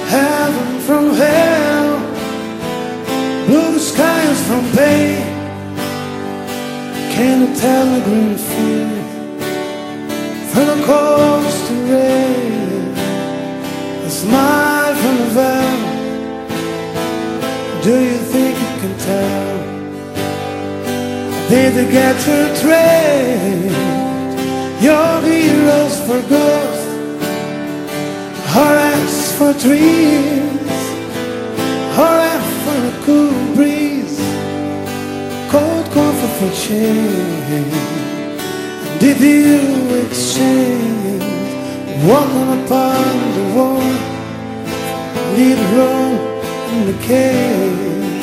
heaven from hell, blue skies from pain. Can you tell the green field from the coast to rain? A smile from the valley. Do you think you can tell? Did they get to trade your heroes for ghosts, or X for trees, or F for a cool breeze, cold comfort for change? Did you exchange walking upon the wall, lead Rome in the cave?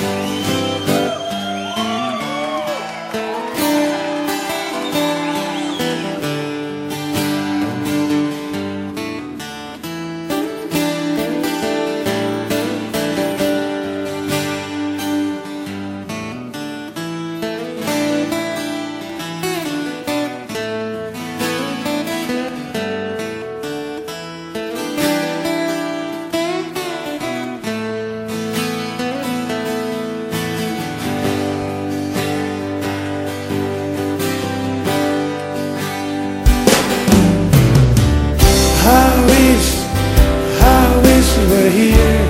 I wish you were here.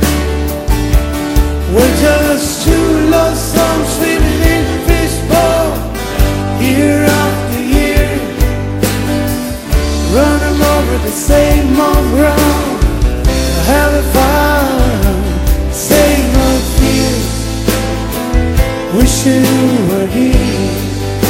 We're just two lost souls swimming in a fishbowl, year after year, running over the same old ground. Having fun, same old fears, wishing you were here.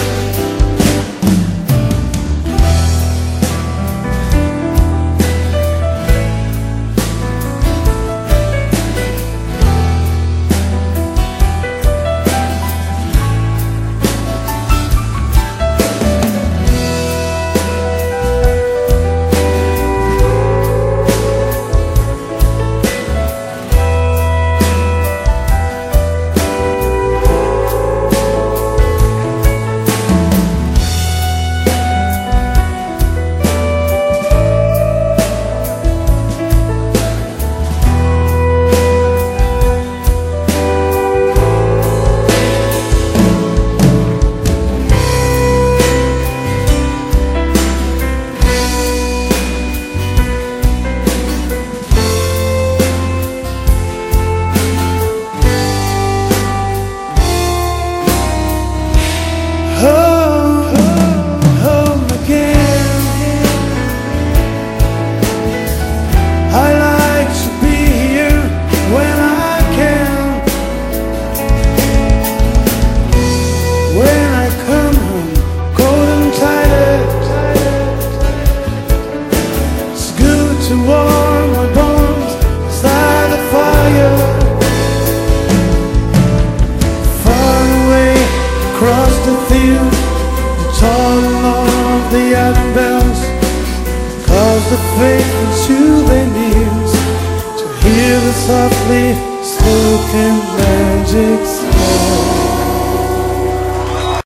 Home again. I like to be here when I can. When I come home, cold and tired, it's good to warm my bones beside the fire. Far away across the field, tall of the iron bells cause the faithful to their knees to hear the softly spoken magic spell.